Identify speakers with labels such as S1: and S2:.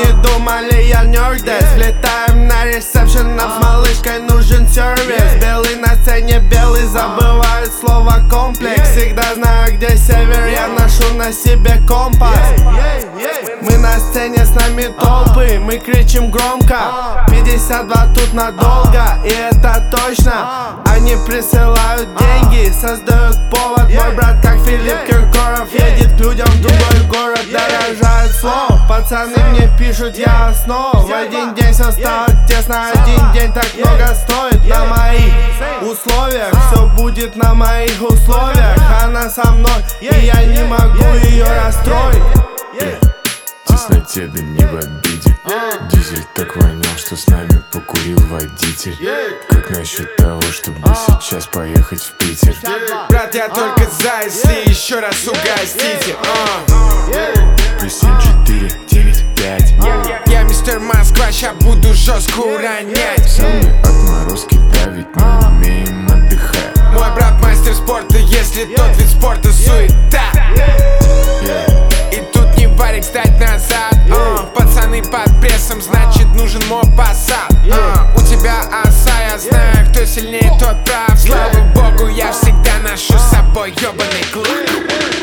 S1: не думали, я нердес. Влетаем на ресепшн, нам с малышкой нужен сервис. Белый на сцене, белый забывает слово комплекс. Всегда знаю, где север, я ношу на себе компас. Мы на сцене, с нами толпы, мы кричим громко. 52 тут надолго, и это точно. Они присылают деньги, создают повод. Мой брат, как Филипп Киркоров, едет к людям в другой город, дорожает слов. Пацаны мне пишут, я основ. В один день все стало тесно, один день так много стоит. На моих условиях, все будет на моих условиях. Она со мной, и я не могу ее расстроить.
S2: В тесноте, да не в обиде. Дизель так вонял, что с нами покурил водитель. Как насчет того, чтобы сейчас поехать в Питер?
S3: Брат, я только за, если еще раз угостите.
S2: Плюс 7, 4, 9, 5.
S3: Я мистер Москва, ща буду жестко уронять.
S2: Самые отморозки давить не умеем отдыхать.
S3: Мой брат мастер спорта, если тот вид спорта суета. И тут не варик, встать назад. Пацаны под прессом, значит нужен мопассат. У тебя оса, я знаю, кто сильнее, тот прав. Слава богу, я всегда ношу с собой ёбаный клуб.